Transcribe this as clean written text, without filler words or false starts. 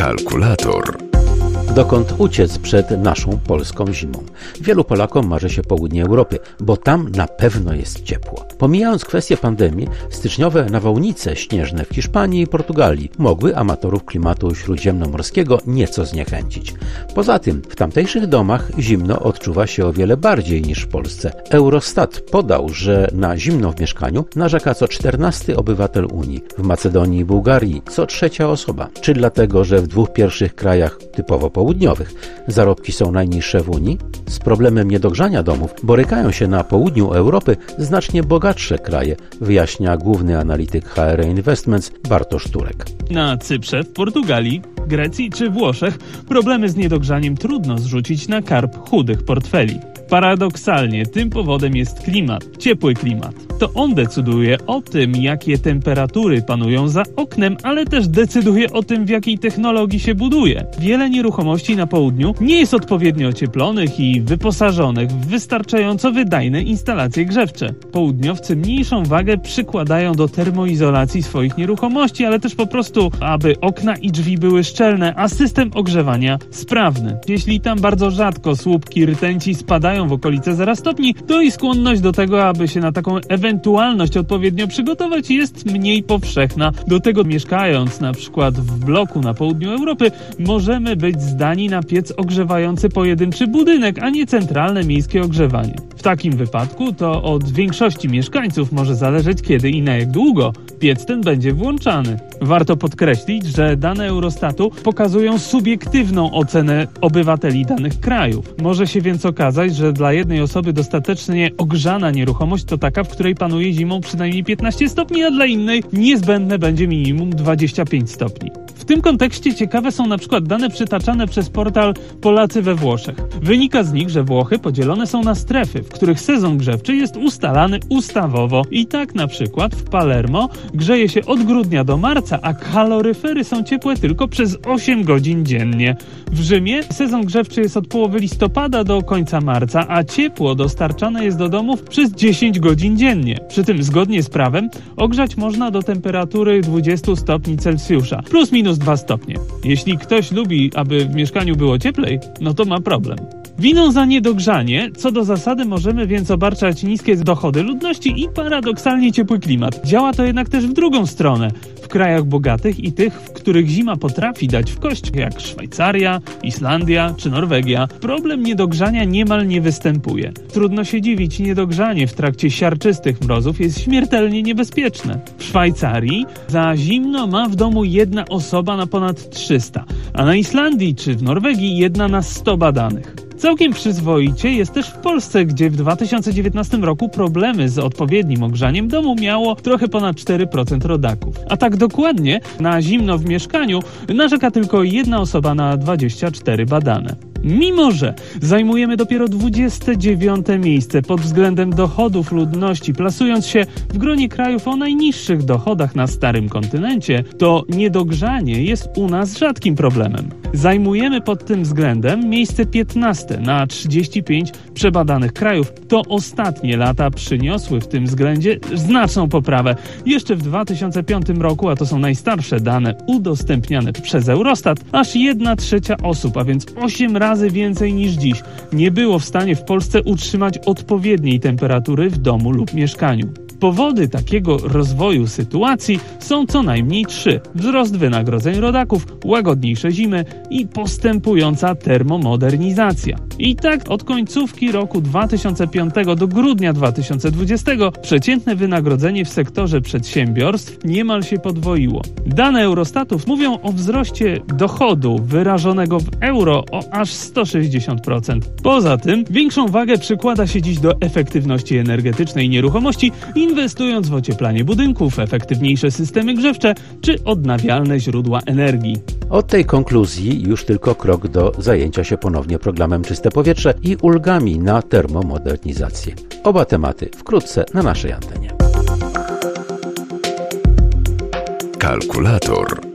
Kalkulator. Dokąd uciec przed naszą polską zimą? Wielu Polakom marzy się południe Europy, bo tam na pewno jest ciepło. Pomijając kwestię pandemii, styczniowe nawałnice śnieżne w Hiszpanii i Portugalii mogły amatorów klimatu śródziemnomorskiego nieco zniechęcić. Poza tym w tamtejszych domach zimno odczuwa się o wiele bardziej niż w Polsce. Eurostat podał, że na zimno w mieszkaniu narzeka co 14 obywatel Unii. W Macedonii i Bułgarii co 3. osoba. Czy dlatego, że w dwóch pierwszych krajach typowo południowych zarobki są najniższe w Unii? Z problemem niedogrzania domów borykają się na południu Europy znacznie bogatsze kraje, wyjaśnia główny analityk HR Investments Bartosz Turek. Na Cyprze, w Portugalii, Grecji czy Włoszech problemy z niedogrzaniem trudno zrzucić na karb chudych portfeli. Paradoksalnie tym powodem jest klimat, ciepły klimat. To on decyduje o tym, jakie temperatury panują za oknem, ale też decyduje o tym, w jakiej technologii się buduje. Wiele nieruchomości na południu nie jest odpowiednio ocieplonych i wyposażonych w wystarczająco wydajne instalacje grzewcze. Południowcy mniejszą wagę przykładają do termoizolacji swoich nieruchomości, ale też po prostu, aby okna i drzwi były szczelne, a system ogrzewania sprawny. Jeśli tam bardzo rzadko słupki rtęci spadają w okolice 0 stopni, to i skłonność do tego, aby się na taką ewentualność odpowiednio przygotować, jest mniej powszechna. Do tego mieszkając na przykład w bloku na południu Europy, możemy być zdani na piec ogrzewający pojedynczy budynek, a nie centralne miejskie ogrzewanie. W takim wypadku to od większości mieszkańców może zależeć, kiedy i na jak długo piec ten będzie włączany. Warto podkreślić, że dane Eurostatu pokazują subiektywną ocenę obywateli danych krajów. Może się więc okazać, że dla jednej osoby dostatecznie ogrzana nieruchomość to taka, w której panuje zimą przynajmniej 15 stopni, a dla innej niezbędne będzie minimum 25 stopni. W tym kontekście ciekawe są na przykład dane przytaczane przez portal Polacy we Włoszech. Wynika z nich, że Włochy podzielone są na strefy, w których sezon grzewczy jest ustalany ustawowo. I tak na przykład w Palermo grzeje się od grudnia do marca, a kaloryfery są ciepłe tylko przez 8 godzin dziennie. W Rzymie sezon grzewczy jest od połowy listopada do końca marca, a ciepło dostarczane jest do domów przez 10 godzin dziennie. Przy tym zgodnie z prawem ogrzać można do temperatury 20 stopni Celsjusza, plus minus 2 stopnie. Jeśli ktoś lubi, aby w mieszkaniu było cieplej, no to ma problem. Winą za niedogrzanie, co do zasady możemy więc obarczać niskie dochody ludności i paradoksalnie ciepły klimat. Działa to jednak też w drugą stronę. W krajach bogatych i tych, w których zima potrafi dać w kość, jak Szwajcaria, Islandia czy Norwegia, problem niedogrzania niemal nie występuje. Trudno się dziwić, niedogrzanie w trakcie siarczystych mrozów jest śmiertelnie niebezpieczne. W Szwajcarii za zimno ma w domu jedna osoba na ponad 300, a na Islandii czy w Norwegii 1 na 100 badanych. Całkiem przyzwoicie jest też w Polsce, gdzie w 2019 roku problemy z odpowiednim ogrzaniem domu miało trochę ponad 4% rodaków. A tak dokładnie na zimno w mieszkaniu narzeka tylko 1 osoba na 24 badane. Mimo że zajmujemy dopiero 29. miejsce pod względem dochodów ludności, plasując się w gronie krajów o najniższych dochodach na starym kontynencie, to niedogrzanie jest u nas rzadkim problemem. Zajmujemy pod tym względem miejsce 15 na 35 przebadanych krajów. To ostatnie lata przyniosły w tym względzie znaczną poprawę. Jeszcze w 2005 roku, a to są najstarsze dane udostępniane przez Eurostat, aż 1/3 osób, a więc 8 razy więcej niż dziś, nie było w stanie w Polsce utrzymać odpowiedniej temperatury w domu lub mieszkaniu. Powody takiego rozwoju sytuacji są co najmniej 3. Wzrost wynagrodzeń rodaków, łagodniejsze zimy i postępująca termomodernizacja. I tak od końcówki roku 2005 do grudnia 2020 przeciętne wynagrodzenie w sektorze przedsiębiorstw niemal się podwoiło. Dane Eurostatów mówią o wzroście dochodu wyrażonego w euro o aż 160%. Poza tym większą wagę przykłada się dziś do efektywności energetycznej nieruchomości, inwestując w ocieplanie budynków, efektywniejsze systemy grzewcze czy odnawialne źródła energii. Od tej konkluzji już tylko krok do zajęcia się ponownie programem Czyste Powietrze i ulgami na termomodernizację. Oba tematy wkrótce na naszej antenie. Kalkulator.